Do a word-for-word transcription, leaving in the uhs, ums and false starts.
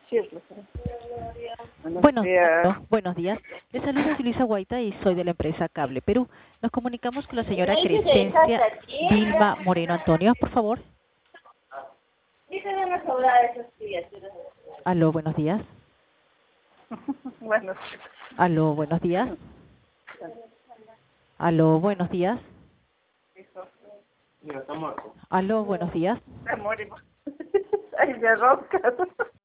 Sí, es Luzara. Buenos Buenos, días. no, buenos días. Les saluda Luisa Guaita y soy de la empresa Cable Perú. Nos comunicamos con la señora Crescencia Vilma Moreno Antonio, por favor. Aló, buenos días. Bueno, Aló, buenos días. Aló, buenos días. hijo, Aló, buenos días. se morimos. Ay, de rosca.